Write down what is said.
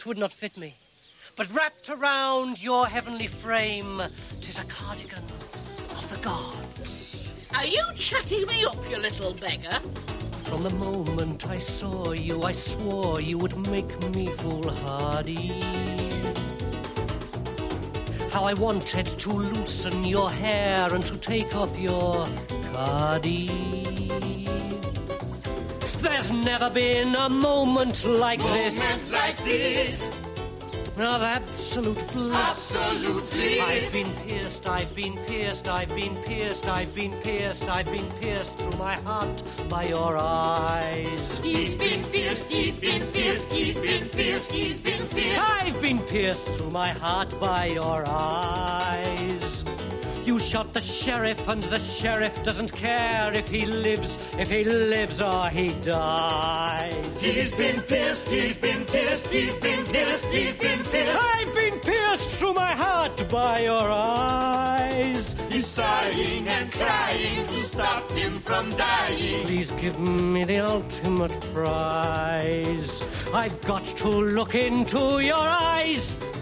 'twould not fit me. But wrapped around your heavenly frame, 'tis a cardigan of the gods. Are you chatting me up, you little beggar? From the moment I saw you, I swore you would make me foolhardy. How I wanted to loosen your hair and to take off your cardie. There's never been a moment like this. Moment like this. Of absolute bliss. Absolute bliss. I've been pierced, I've been pierced, I've been pierced, I've been pierced, I've been pierced through my heart by your eyes. He's been pierced, he's been pierced, he's been pierced, he's been pierced. I've been pierced through my heart by your eyes. You shot the sheriff, and the sheriff doesn't care if he lives or he dies. He's been pierced, he's been pierced, he's been pierced, he's been pierced. I've been pierced through my heart by your eyes. He's sighing and crying to stop him from dying. Please give me the ultimate prize. I've got to look into your eyes.